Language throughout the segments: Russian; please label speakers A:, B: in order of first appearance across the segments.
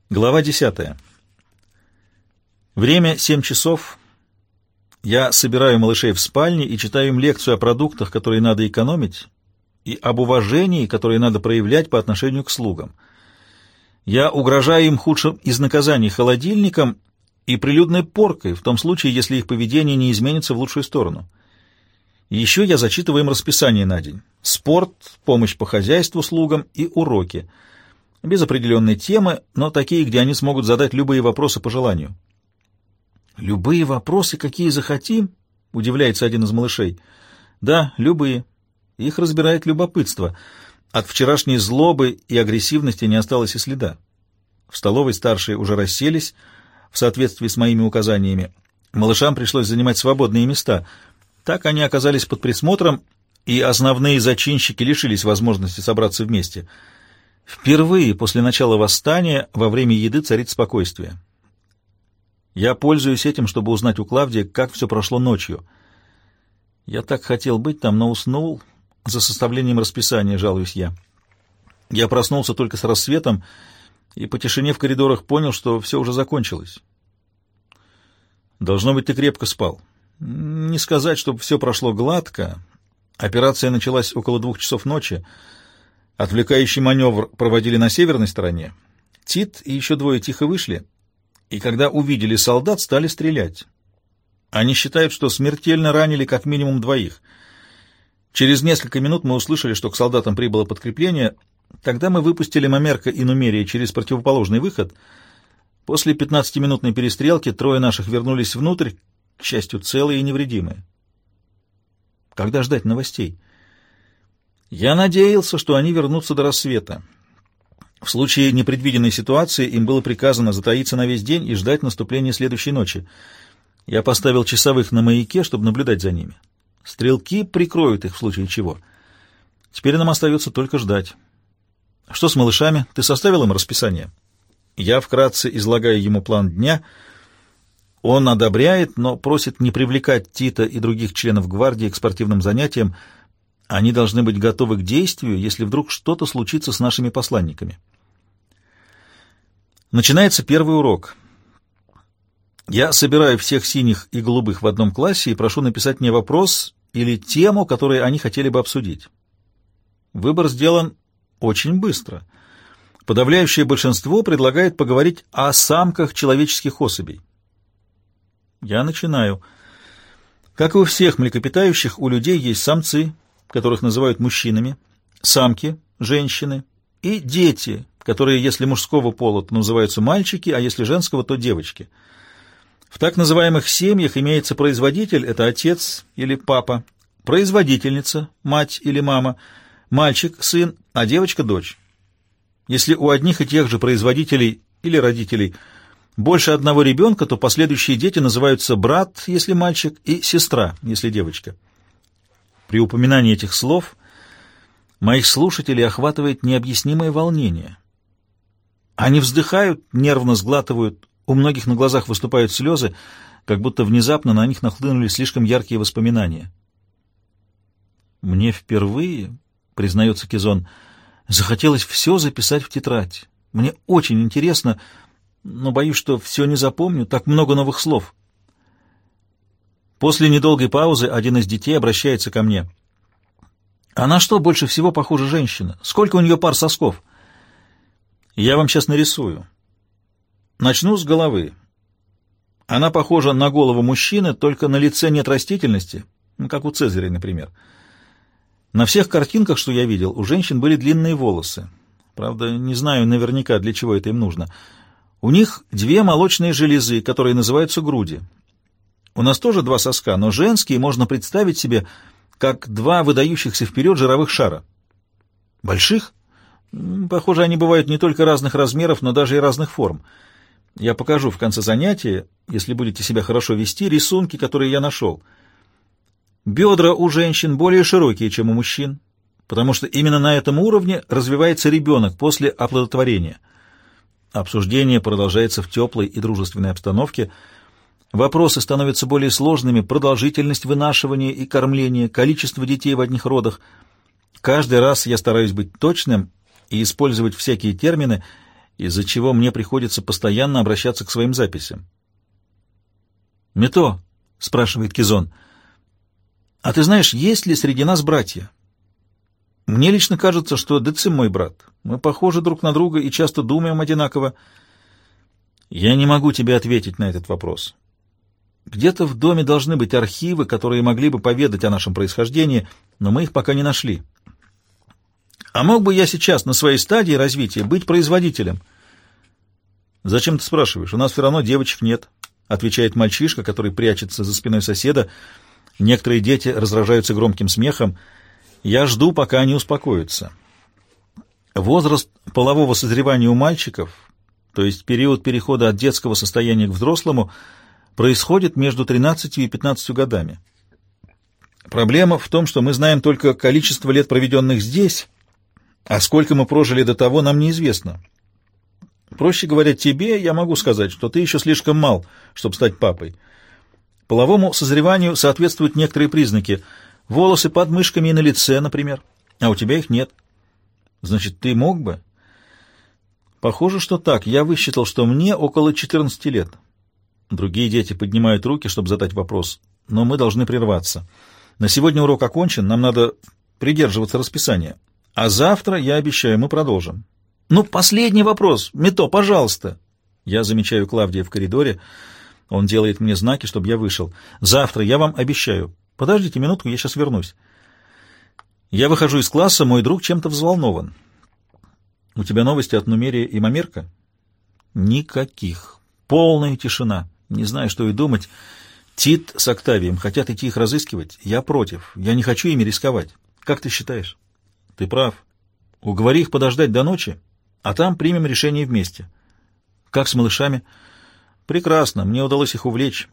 A: Глава 10. Время 7 часов. Я собираю малышей в спальне и читаю им лекцию о продуктах, которые надо экономить, и об уважении, которое надо проявлять по отношению к слугам. Я угрожаю им худшим из наказаний холодильником и прилюдной поркой, в том случае, если их поведение не изменится в лучшую сторону. И еще я зачитываю им расписание на день. Спорт, помощь по хозяйству слугам и уроки. Без определенной темы, но такие, где они смогут задать любые вопросы по желанию. «Любые вопросы, какие захотим?» — удивляется один из малышей. «Да, любые. Их разбирает любопытство. От вчерашней злобы и агрессивности не осталось и следа. В столовой старшие уже расселись в соответствии с моими указаниями. Малышам пришлось занимать свободные места. Так они оказались под присмотром, и основные зачинщики лишились возможности собраться вместе. Впервые после начала восстания во время еды царит спокойствие. Я пользуюсь этим, чтобы узнать у Клавдии, как все прошло ночью. Я так хотел быть там, но уснул за составлением расписания, жалуюсь я. Я проснулся только с рассветом и по тишине в коридорах понял, что все уже закончилось. Должно быть, ты крепко спал. Не сказать, чтобы все прошло гладко. Операция началась около 2 часов ночи. Отвлекающий маневр проводили на северной стороне. Тит и еще 2 тихо вышли, и когда увидели солдат, стали стрелять. Они считают, что смертельно ранили как минимум 2. Через несколько минут мы услышали, что к солдатам прибыло подкрепление. Тогда мы выпустили Мамерка и Нумерия через противоположный выход. После 15-минутной перестрелки 3 наших вернулись внутрь, к счастью, целые и невредимые. Когда ждать новостей? Я надеялся, что они вернутся до рассвета. В случае непредвиденной ситуации им было приказано затаиться на весь день и ждать наступления следующей ночи. Я поставил часовых на маяке, чтобы наблюдать за ними. Стрелки прикроют их в случае чего. Теперь нам остается только ждать. Что с малышами? Ты составил им расписание? Я вкратце излагаю ему план дня. Он одобряет, но просит не привлекать Тита и других членов гвардии к спортивным занятиям. Они должны быть готовы к действию, если вдруг что-то случится с нашими посланниками. Начинается первый урок. Я собираю всех синих и голубых в одном классе и прошу написать мне вопрос или тему, которую они хотели бы обсудить. Выбор сделан очень быстро. Подавляющее большинство предлагает поговорить о самках человеческих особей. Я начинаю. Как и у всех млекопитающих, у людей есть самцы, которых называют мужчинами, самки, женщины, и дети, которые, если мужского пола, то называются мальчики, а если женского, то девочки. В так называемых семьях имеется производитель, это отец или папа, производительница, мать или мама, мальчик, сын, а девочка — дочь. Если у одних и тех же производителей или родителей больше одного ребенка, то последующие дети называются брат, если мальчик, и сестра, если девочка. При упоминании этих слов моих слушателей охватывает необъяснимое волнение. Они вздыхают, нервно сглатывают, у многих на глазах выступают слезы, как будто внезапно на них нахлынули слишком яркие воспоминания. «Мне впервые, — признается Кизон, — захотелось все записать в тетрадь. Мне очень интересно, но боюсь, что все не запомню, так много новых слов». После недолгой паузы один из детей обращается ко мне. «А на что больше всего похожа женщина? Сколько у нее пар сосков?» «Я вам сейчас нарисую. Начну с головы. Она похожа на голову мужчины, только на лице нет растительности, как у Цезаря, например. На всех картинках, что я видел, у женщин были длинные волосы. Правда, не знаю наверняка, для чего это им нужно. У них 2 молочные железы, которые называются груди. У нас тоже 2 соска, но женские можно представить себе как 2 выдающихся вперед жировых шара. Больших? Похоже, они бывают не только разных размеров, но даже и разных форм. Я покажу в конце занятия, если будете себя хорошо вести, рисунки, которые я нашел. Бедра у женщин более широкие, чем у мужчин, потому что именно на этом уровне развивается ребенок после оплодотворения. Обсуждение продолжается в теплой и дружественной обстановке. Вопросы становятся более сложными: продолжительность вынашивания и кормления, количество детей в одних родах. Каждый раз я стараюсь быть точным и использовать всякие термины, из-за чего мне приходится постоянно обращаться к своим записям. «Мито», — спрашивает Кизон, — «а ты знаешь, есть ли среди нас братья? Мне лично кажется, что Децим мой брат. Мы похожи друг на друга и часто думаем одинаково». Я не могу тебе ответить на этот вопрос. Где-то в доме должны быть архивы, которые могли бы поведать о нашем происхождении, но мы их пока не нашли. А мог бы я сейчас на своей стадии развития быть производителем? «Зачем ты спрашиваешь? У нас все равно девочек нет», — отвечает мальчишка, который прячется за спиной соседа. Некоторые дети раздражаются громким смехом. Я жду, пока они успокоятся. Возраст полового созревания у мальчиков, то есть период перехода от детского состояния к взрослому, происходит между 13 и 15 годами. Проблема в том, что мы знаем только количество лет, проведенных здесь, а сколько мы прожили до того, нам неизвестно. Проще говоря, тебе я могу сказать, что ты еще слишком мал, чтобы стать папой. Половому созреванию соответствуют некоторые признаки. Волосы под мышками и на лице, например. А у тебя их нет. Значит, ты мог бы? Похоже, что так. Я высчитал, что мне около 14 лет. Другие дети поднимают руки, чтобы задать вопрос, но мы должны прерваться. На сегодня урок окончен, нам надо придерживаться расписания. А завтра, я обещаю, мы продолжим. Ну, последний вопрос. Мито, пожалуйста. Я замечаю Клавдия в коридоре. Он делает мне знаки, чтобы я вышел. Завтра, я вам обещаю. Подождите минутку, я сейчас вернусь. Я выхожу из класса, мой друг чем-то взволнован. У тебя новости от Нумерия и Мамерка? Никаких. Полная тишина. Не знаю, что и думать. Тит с Октавием хотят идти их разыскивать. Я против. Я не хочу ими рисковать. Как ты считаешь? Ты прав. Уговори их подождать до ночи, а там примем решение вместе. Как с малышами? Прекрасно. Мне удалось их увлечь.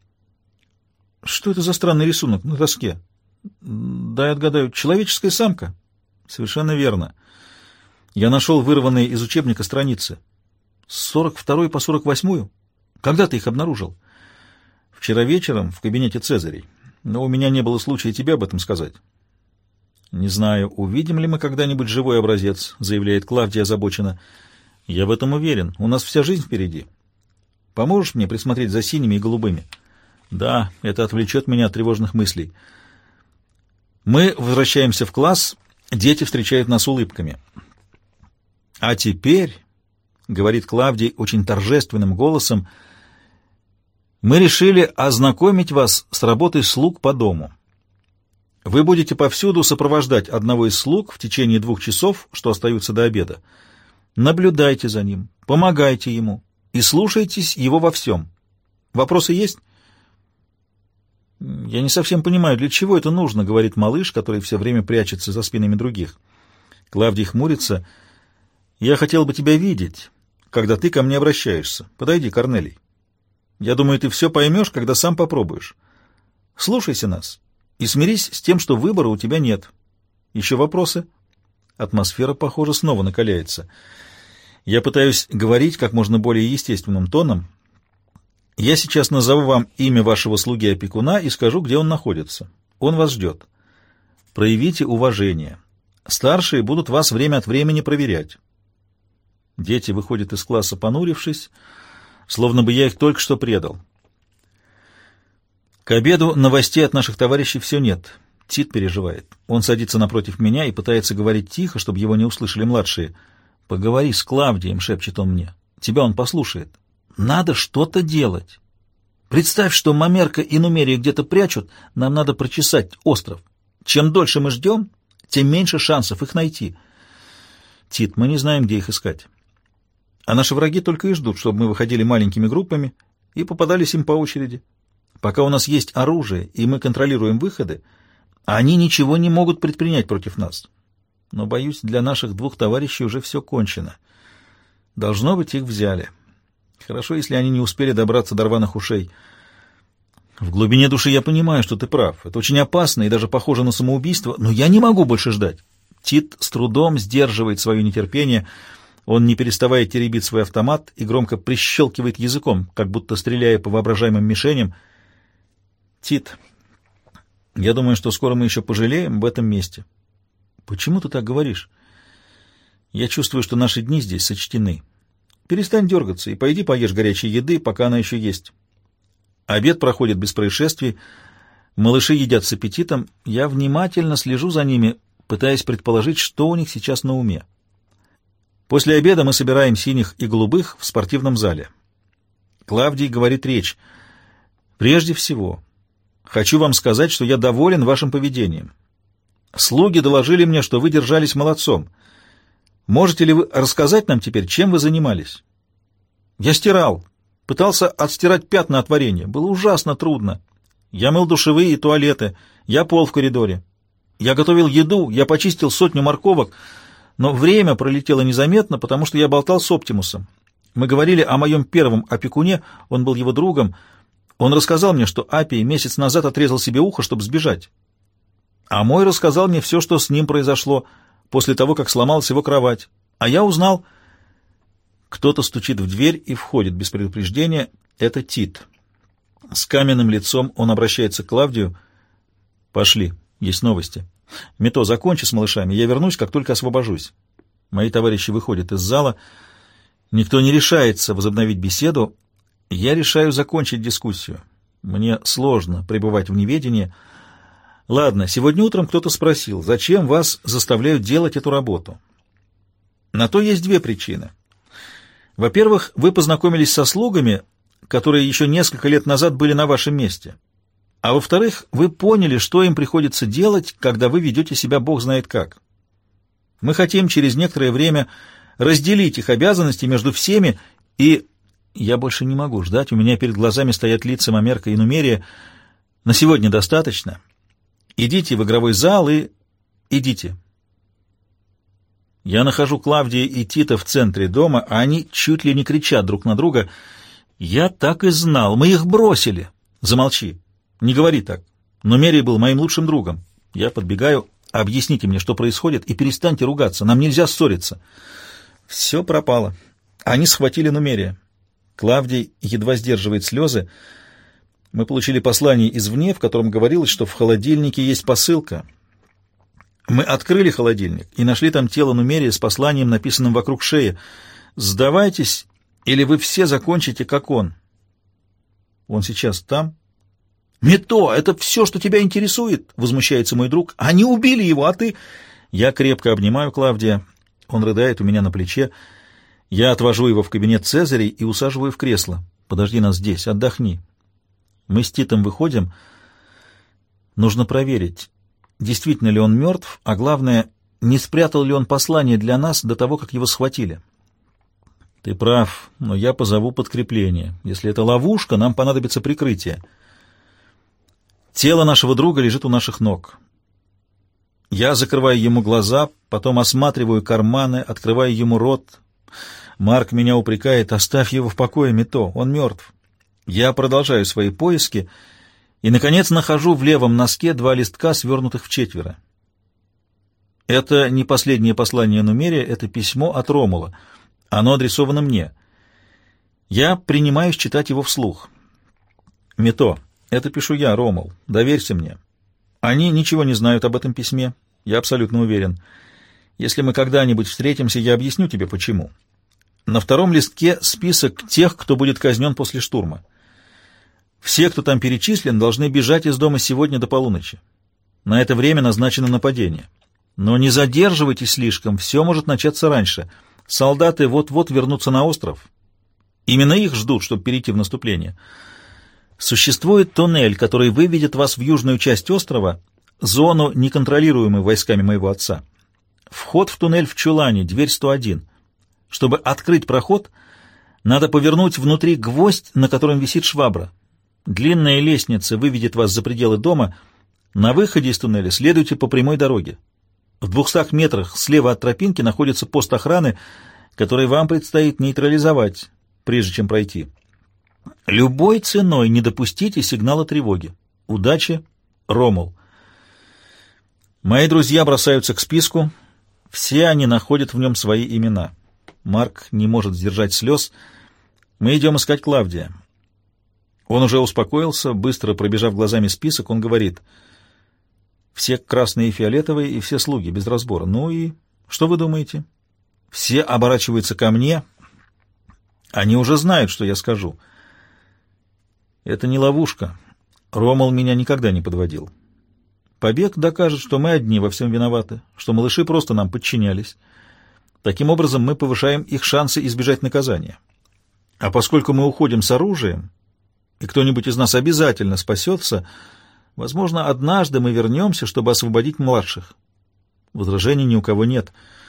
A: Что это за странный рисунок на доске? Дай отгадаю. Человеческая самка? Совершенно верно. Я нашел вырванные из учебника страницы. С 42 по 48? Когда ты их обнаружил? Вчера вечером в кабинете Цезарей. Но у меня не было случая тебе об этом сказать. Не знаю, увидим ли мы когда-нибудь живой образец, заявляет Клавдия озабоченно. Я в этом уверен. У нас вся жизнь впереди. Поможешь мне присмотреть за синими и голубыми? Да, это отвлечет меня от тревожных мыслей. Мы возвращаемся в класс. Дети встречают нас улыбками. А теперь, говорит Клавдий очень торжественным голосом, мы решили ознакомить вас с работой слуг по дому. Вы будете повсюду сопровождать одного из слуг в течение 2 часов, что остаются до обеда. Наблюдайте за ним, помогайте ему и слушайтесь его во всем. Вопросы есть? Я не совсем понимаю, для чего это нужно, говорит малыш, который все время прячется за спинами других. Клавдий хмурится. Я хотел бы тебя видеть, когда ты ко мне обращаешься. Подойди, Корнелий. Я думаю, ты все поймешь, когда сам попробуешь. Слушайся нас и смирись с тем, что выбора у тебя нет. Еще вопросы? Атмосфера, похоже, снова накаляется. Я пытаюсь говорить как можно более естественным тоном. Я сейчас назову вам имя вашего слуги-опекуна и скажу, где он находится. Он вас ждет. Проявите уважение. Старшие будут вас время от времени проверять. Дети выходят из класса, понурившись, словно бы я их только что предал. К обеду новостей от наших товарищей все нет. Тит переживает. Он садится напротив меня и пытается говорить тихо, чтобы его не услышали младшие. «Поговори с Клавдием», — шепчет он мне. «Тебя он послушает. Надо что-то делать. Представь, что Мамерка и Нумерия где-то прячут. Нам надо прочесать остров. Чем дольше мы ждем, тем меньше шансов их найти. Тит, мы не знаем, где их искать. А наши враги только и ждут, чтобы мы выходили маленькими группами и попадались им по очереди. Пока у нас есть оружие, и мы контролируем выходы, они ничего не могут предпринять против нас. Но, боюсь, для наших 2 товарищей уже все кончено. Должно быть, их взяли. Хорошо, если они не успели добраться до рваных ушей. В глубине души я понимаю, что ты прав. Это очень опасно и даже похоже на самоубийство, но я не могу больше ждать. Тит с трудом сдерживает свое нетерпение. Он, не переставая, теребит свой автомат и громко прищелкивает языком, как будто стреляя по воображаемым мишеням. Тит, я думаю, что скоро мы еще пожалеем об этом месте. Почему ты так говоришь? Я чувствую, что наши дни здесь сочтены. Перестань дергаться и пойди поешь горячей еды, пока она еще есть. Обед проходит без происшествий. Малыши едят с аппетитом. Я внимательно слежу за ними, пытаясь предположить, что у них сейчас на уме. После обеда мы собираем синих и голубых в спортивном зале. Клавдий говорит речь. «Прежде всего, хочу вам сказать, что я доволен вашим поведением. Слуги доложили мне, что вы держались молодцом. Можете ли вы рассказать нам теперь, чем вы занимались?» «Я стирал. Пытался отстирать пятна от варенья. Было ужасно трудно. Я мыл душевые и туалеты. Я пол в коридоре. Я готовил еду. Я почистил 100 морковок. Но время пролетело незаметно, потому что я болтал с Оптимусом. Мы говорили о моем первом опекуне, он был его другом. Он рассказал мне, что Апий месяц назад отрезал себе ухо, чтобы сбежать. А мой рассказал мне все, что с ним произошло после того, как сломалась его кровать. А я узнал... Кто-то стучит в дверь и входит без предупреждения. Это Тит. С каменным лицом он обращается к Клавдию. «Пошли, есть новости. Мито, закончи с малышами, я вернусь, как только освобожусь». Мои товарищи выходят из зала. Никто не решается возобновить беседу. Я решаю закончить дискуссию. Мне сложно пребывать в неведении. Ладно, сегодня утром кто-то спросил, зачем вас заставляют делать эту работу? На то есть две причины. Во-первых, вы познакомились со слугами, которые еще несколько лет назад были на вашем месте. А во-вторых, вы поняли, что им приходится делать, когда вы ведете себя бог знает как. Мы хотим через некоторое время разделить их обязанности между всеми, и... Я больше не могу ждать, у меня перед глазами стоят лица Мамерка и Нумерия. На сегодня достаточно. Идите в игровой зал и... идите. Я нахожу Клавдия и Тита в центре дома, а они чуть ли не кричат друг на друга. «Я так и знал! Мы их бросили!» «Замолчи! Не говори так! Нумерий был моим лучшим другом!» Я подбегаю. «Объясните мне, что происходит, и перестаньте ругаться! Нам нельзя ссориться!» Все пропало. Они схватили Нумерия. Клавдий едва сдерживает слезы. Мы получили послание извне, в котором говорилось, что в холодильнике есть посылка. Мы открыли холодильник и нашли там тело Нумерия с посланием, написанным вокруг шеи. «Сдавайтесь, или вы все закончите, как он». Он сейчас там? «Мито, это все, что тебя интересует?» — возмущается мой друг. «Они убили его, а ты...» Я крепко обнимаю Клавдия. Он рыдает у меня на плече. Я отвожу его в кабинет Цезарей и усаживаю в кресло. «Подожди нас здесь, отдохни». Мы с Титом выходим. Нужно проверить, действительно ли он мертв, а главное, не спрятал ли он послание для нас до того, как его схватили. Ты прав, но я позову подкрепление. Если это ловушка, нам понадобится прикрытие. Тело нашего друга лежит у наших ног. Я закрываю ему глаза, потом осматриваю карманы, открываю ему рот. Марк меня упрекает: «Оставь его в покое, Мито, он мертв». Я продолжаю свои поиски и, наконец, нахожу в левом носке 2 листка, свернутых вчетверо. Это не последнее послание Нумерия, это письмо от Ромула. Оно адресовано мне. Я принимаюсь читать его вслух. «Мито, это пишу я, Ромул, доверься мне. Они ничего не знают об этом письме, я абсолютно уверен. Если мы когда-нибудь встретимся, я объясню тебе, почему. На 2-м листке список тех, кто будет казнен после штурма. Все, кто там перечислен, должны бежать из дома сегодня до полуночи. На это время назначено нападение. Но не задерживайтесь слишком, все может начаться раньше. Солдаты вот-вот вернутся на остров. Именно их ждут, чтобы перейти в наступление. Существует туннель, который выведет вас в южную часть острова, зону, неконтролируемую войсками моего отца. Вход в туннель в чулане, дверь 101. Чтобы открыть проход, надо повернуть внутри гвоздь, на котором висит швабра. Длинная лестница выведет вас за пределы дома. На выходе из туннеля следуйте по прямой дороге. В 200 метрах слева от тропинки находится пост охраны, который вам предстоит нейтрализовать, прежде чем пройти. Любой ценой не допустите сигнала тревоги. Удачи, Ромул. Мои друзья бросаются к списку. Все они находят в нем свои имена. Марк не может сдержать слез. Мы идем искать Клавдия. Он уже успокоился, быстро пробежав глазами список, он говорит: «Все красные и фиолетовые, и все слуги, без разбора. Ну и что вы думаете?» Все оборачиваются ко мне. Они уже знают, что я скажу. Это не ловушка. Ромал меня никогда не подводил. Побег докажет, что мы одни во всем виноваты, что малыши просто нам подчинялись. Таким образом, мы повышаем их шансы избежать наказания. А поскольку мы уходим с оружием, и кто-нибудь из нас обязательно спасется, возможно, однажды мы вернемся, чтобы освободить младших. Возражений ни у кого нет.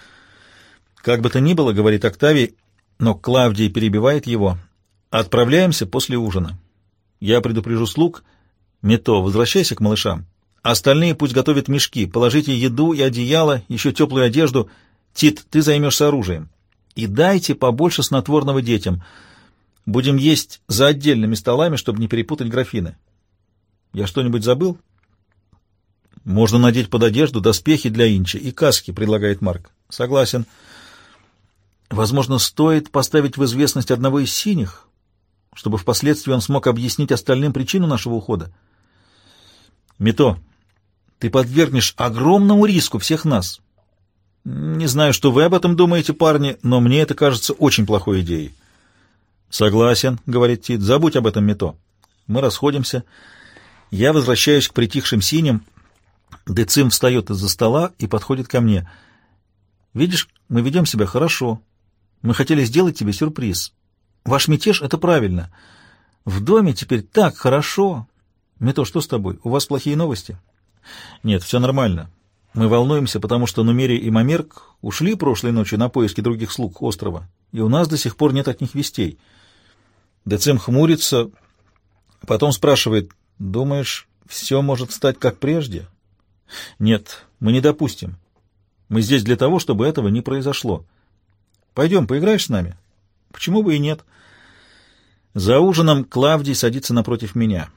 A: Как бы то ни было, говорит Октавий, но Клавдий перебивает его. Отправляемся после ужина. Я предупрежу слуг. Мето, возвращайся к малышам. Остальные пусть готовят мешки. Положите еду и одеяло, еще теплую одежду. Тит, ты займешься оружием. И дайте побольше снотворного детям. Будем есть за отдельными столами, чтобы не перепутать графины. Я что-нибудь забыл? Можно надеть под одежду доспехи для Инча и каски, предлагает Марк. Согласен. Возможно, стоит поставить в известность одного из синих, чтобы впоследствии он смог объяснить остальным причину нашего ухода. Мито, ты подвергнешь огромному риску всех нас. Не знаю, что вы об этом думаете, парни, но мне это кажется очень плохой идеей. Согласен, говорит Тит, забудь об этом, Мито. Мы расходимся. Я возвращаюсь к притихшим синим. Децим встает из-за стола и подходит ко мне. Видишь, мы ведем себя хорошо. Мы хотели сделать тебе сюрприз. Ваш мятеж — это правильно. В доме теперь так хорошо. Мито, что с тобой? У вас плохие новости? Нет, все нормально. Мы волнуемся, потому что Нумерий и Мамерк ушли прошлой ночью на поиски других слуг острова, и у нас до сих пор нет от них вестей. Децим хмурится, потом спрашивает: «Думаешь, все может стать как прежде?» «Нет, мы не допустим. Мы здесь для того, чтобы этого не произошло. Пойдем, поиграешь с нами?» «Почему бы и нет?» За ужином Клавдий садится напротив меня.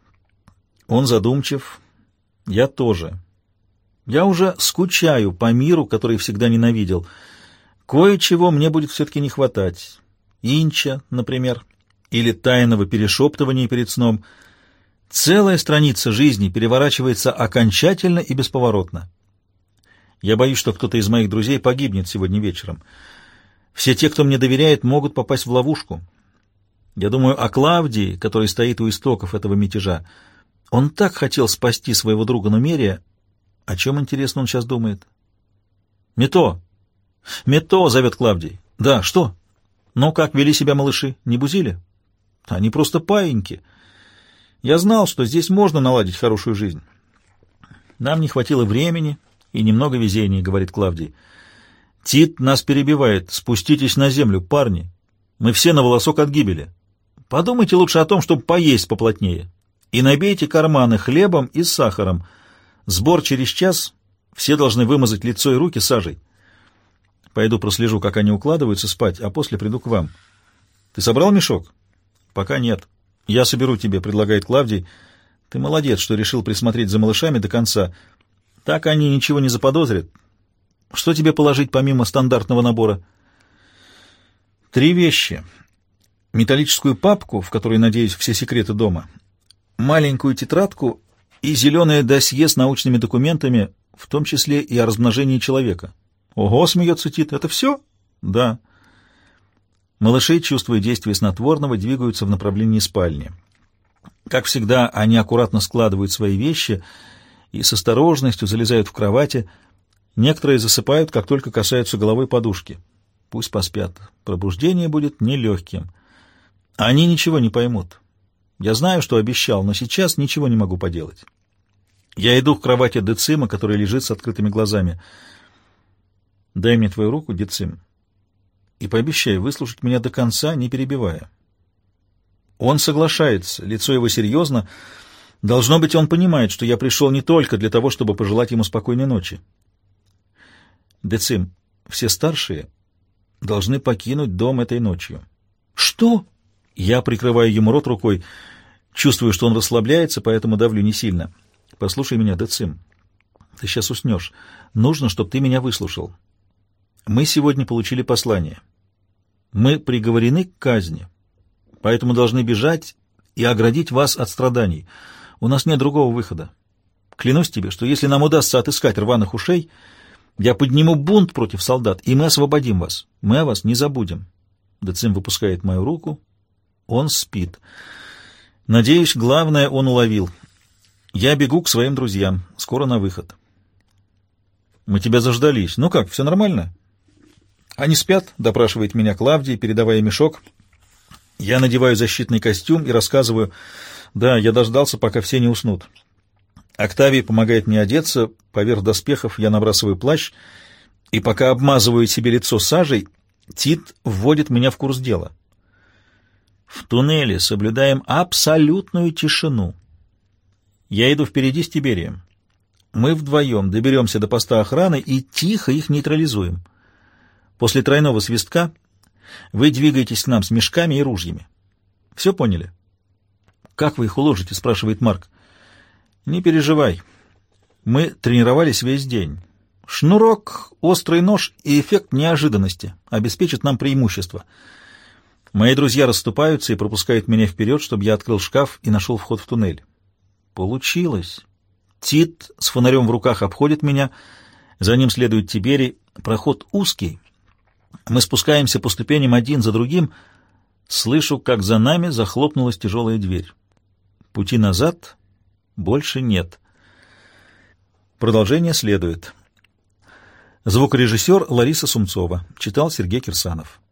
A: Он задумчив, я тоже. Я уже скучаю по миру, который всегда ненавидел. Кое-чего мне будет все-таки не хватать. Инча, например, или тайного перешептывания перед сном. Целая страница жизни переворачивается окончательно и бесповоротно. Я боюсь, что кто-то из моих друзей погибнет сегодня вечером. Все те, кто мне доверяет, могут попасть в ловушку. Я думаю о Клавдии, который стоит у истоков этого мятежа. Он так хотел спасти своего друга Нумерия. О чем, интересно, он сейчас думает? «Мето! Мето!» — зовет Клавдий. «Да, что? Ну, как вели себя малыши? Не бузили?» «Они просто паиньки. Я знал, что здесь можно наладить хорошую жизнь. Нам не хватило времени и немного везения», — говорит Клавдий. «Тит нас перебивает. Спуститесь на землю, парни. Мы все на волосок от гибели. Подумайте лучше о том, чтобы поесть поплотнее. И набейте карманы хлебом и сахаром. Сбор через час. Все должны вымазать лицо и руки сажей. Пойду прослежу, как они укладываются спать, а после приду к вам. Ты собрал мешок?» «Пока нет. Я соберу тебе», — предлагает Клавдий. «Ты молодец, что решил присмотреть за малышами до конца. Так они ничего не заподозрят. Что тебе положить помимо стандартного набора?» 3 вещи. Металлическую папку, в которой, надеюсь, все секреты дома, маленькую тетрадку и зеленое досье с научными документами, в том числе и о размножении человека. «Ого!» — смеется Тит. «Это все?» «Да». Малыши, чувствуя действие снотворного, двигаются в направлении спальни. Как всегда, они аккуратно складывают свои вещи и с осторожностью залезают в кровати. Некоторые засыпают, как только касаются головой подушки. Пусть поспят. Пробуждение будет нелегким. Они ничего не поймут. Я знаю, что обещал, но сейчас ничего не могу поделать. Я иду к кровати Децима, который лежит с открытыми глазами. «Дай мне твою руку, Децим, и пообещай выслушать меня до конца, не перебивая». Он соглашается, лицо его серьезно. Должно быть, он понимает, что я пришел не только для того, чтобы пожелать ему спокойной ночи. «Децим, все старшие должны покинуть дом этой ночью». «Что?» Я прикрываю ему рот рукой, чувствую, что он расслабляется, поэтому давлю не сильно. «Послушай меня, Децим, ты сейчас уснешь. Нужно, чтобы ты меня выслушал. Мы сегодня получили послание. Мы приговорены к казни, поэтому должны бежать и оградить вас от страданий. У нас нет другого выхода. Клянусь тебе, что если нам удастся отыскать рваных ушей, я подниму бунт против солдат, и мы освободим вас. Мы о вас не забудем. Децим выпускает мою руку. Он спит. Надеюсь, главное он уловил. Я бегу к своим друзьям. Скоро на выход. Мы тебя заждались. Ну как, все нормально? Они спят, допрашивает меня Клавдий, передавая мешок. Я надеваю защитный костюм и рассказываю. Да, я дождался, пока все не уснут. Октавий помогает мне одеться. Поверх доспехов я набрасываю плащ. И пока обмазываю себе лицо сажей, Тит вводит меня в курс дела. В туннеле соблюдаем абсолютную тишину. Я иду впереди с Тиберием. Мы вдвоем доберемся до поста охраны и тихо их нейтрализуем. После тройного свистка вы двигаетесь к нам с мешками и ружьями. Все поняли? «Как вы их уложите?» — спрашивает Марк. «Не переживай. Мы тренировались весь день. Шнурок, острый нож и эффект неожиданности обеспечат нам преимущество. Мои друзья расступаются и пропускают меня вперед, чтобы я открыл шкаф и нашел вход в туннель. Получилось. Тит с фонарем в руках обходит меня, за ним следует Тиберий. Проход узкий. Мы спускаемся по ступеням один за другим. Слышу, как за нами захлопнулась тяжелая дверь. Пути назад больше нет. Продолжение следует. Звукорежиссер Лариса Сумцова. Читал Сергей Кирсанов.